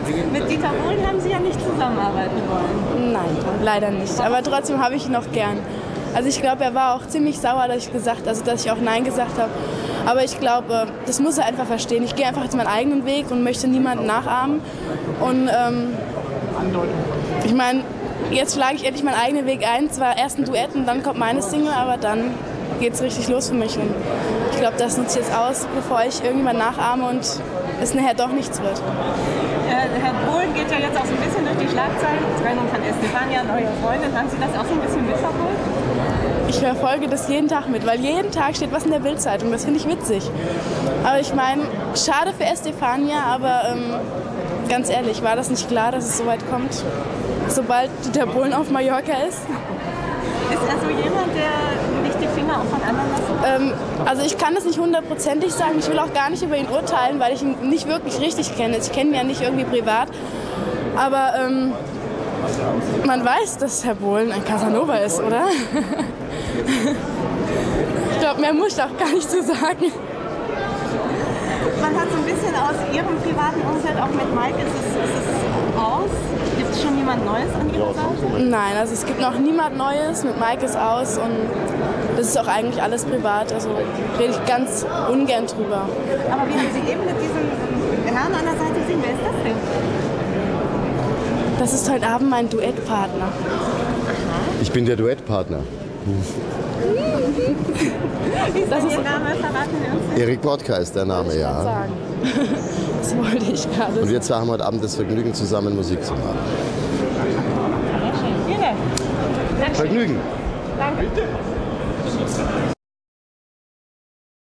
Mit Dieter Bohlen haben Sie ja nicht zusammenarbeiten wollen. Nein, leider nicht. Aber trotzdem habe ich ihn noch gern. Also ich glaube, er war auch ziemlich sauer, dass ich auch Nein gesagt habe. Aber ich glaube, das muss er einfach verstehen. Ich gehe einfach jetzt meinen eigenen Weg und möchte niemanden nachahmen. Und ich meine, jetzt schlage ich endlich meinen eigenen Weg ein. Zwar erst ein Duett und dann kommt meine Single, aber dann geht's richtig los für mich. Und ich glaube, das nutze ich jetzt aus, bevor ich irgendjemand nachahme und es nachher doch nichts wird. Herr Bohlen geht ja jetzt auch so ein bisschen durch die Schlagzeilen. Trennung von Estefania, neue Freundin. Haben Sie das auch so ein bisschen mitverfolgt? Ich verfolge das jeden Tag mit, weil jeden Tag steht was in der Bild-Zeitung. Das finde ich witzig. Aber ich meine, schade für Estefania, aber ganz ehrlich, war das nicht klar, dass es so weit kommt, sobald Dieter Bohlen auf Mallorca ist? Ist er so jemand, der nicht die Finger auch von anderen lässt? Also ich kann das nicht hundertprozentig sagen. Ich will auch gar nicht über ihn urteilen, weil ich ihn nicht wirklich richtig kenne. Ich kenne ihn ja nicht irgendwie privat. Aber man weiß, dass Herr Bohlen ein Casanova ist, oder? Ich glaube, mehr muss ich auch gar nicht zu sagen. Man hat so ein bisschen aus Ihrem privaten Umfeld, auch mit Mike, ist es aus? Gibt es schon jemand Neues an Ihrer Seite? Nein, also es gibt noch niemand Neues. Mit Mike ist aus und das ist auch eigentlich alles privat. Also rede ich ganz ungern drüber. Aber wie haben Sie eben mit diesem Herrn an der Seite gesehen? Wer ist das denn? Das ist heute Abend mein Duettpartner. Ich bin der Duettpartner. Wie ist denn Ihr Name? Verraten Sie uns? Erik Bodka ist der Name, ja. Sagen. Das wollte ich gerade Und sagen. wir zwei haben heute Abend das Vergnügen, zusammen Musik zu machen. Sehr schön. Vielen Dank. Vergnügen. Danke.